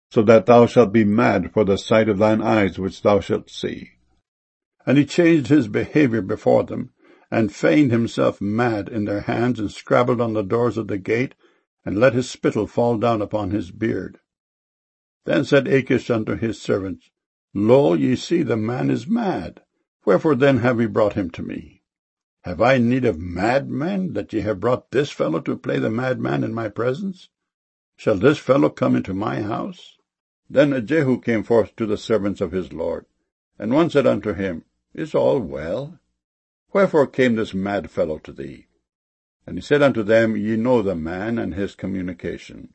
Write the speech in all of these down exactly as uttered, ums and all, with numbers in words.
so that thou shalt be mad for the sight of thine eyes which thou shalt see. And he changed his behavior before them, and feigned himself mad in their hands, and scrabbled on the doors of the gate, and let his spittle fall down upon his beard. Then said Achish unto his servants, Lo, ye see, the man is mad. Wherefore then have ye brought him to me? Have I need of madmen, that ye have brought this fellow to play the madman in my presence? Shall this fellow come into my house? Then Jehu came forth to the servants of his lord, and one said unto him, Is all well? Wherefore came this mad fellow to thee? And he said unto them, Ye know the man and his communication.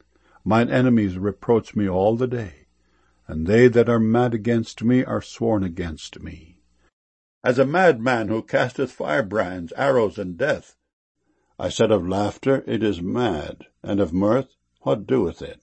Mine enemies reproach me all the day, and they that are mad against me are sworn against me. As a madman who casteth firebrands, arrows, and death. I said of laughter, It is mad, and of mirth, What doeth it?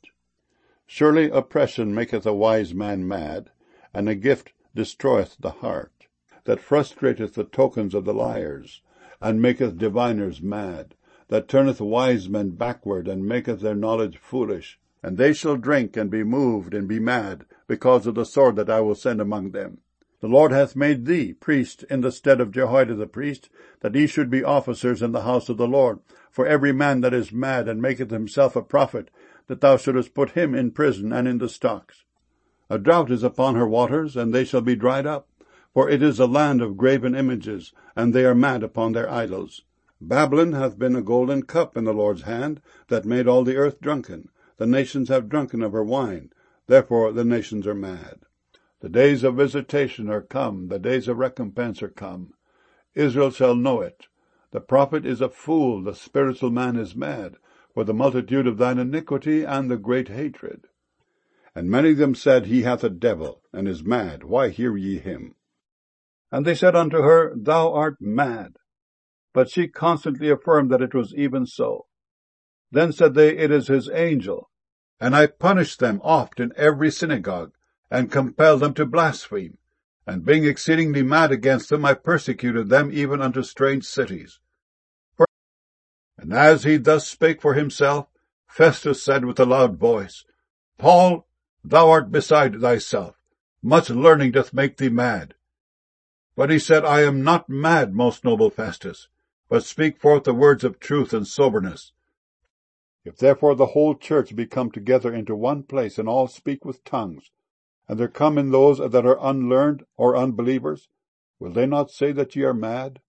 Surely oppression maketh a wise man mad, and a gift destroyeth the heart, that frustrateth the tokens of the liars, and maketh diviners mad, that turneth wise men backward, and maketh their knowledge foolish. And they shall drink, and be moved, and be mad, because of the sword that I will send among them. The Lord hath made thee priest in the stead of Jehoiada the priest, that ye should be officers in the house of the Lord, for every man that is mad, and maketh himself a prophet, that thou shouldest put him in prison and in the stocks. A drought is upon her waters, and they shall be dried up. For it is a land of graven images, and they are mad upon their idols. Babylon hath been a golden cup in the Lord's hand, that made all the earth drunken. The nations have drunken of her wine, therefore the nations are mad. The days of visitation are come, the days of recompense are come. Israel shall know it. The prophet is a fool, the spiritual man is mad, for the multitude of thine iniquity and the great hatred. And many of them said, He hath a devil, and is mad, why hear ye him? And they said unto her, Thou art mad. But she constantly affirmed that it was even so. Then said they, It is his angel. And I punished them oft in every synagogue, and compelled them to blaspheme. And being exceedingly mad against them, I persecuted them even unto strange cities. For and as he thus spake for himself, Festus said with a loud voice, Paul, thou art beside thyself. Much learning doth make thee mad. But he said, I am not mad, most noble Festus, but speak forth the words of truth and soberness. If therefore the whole church be come together into one place, and all speak with tongues, and there come in those that are unlearned or unbelievers, will they not say that ye are mad?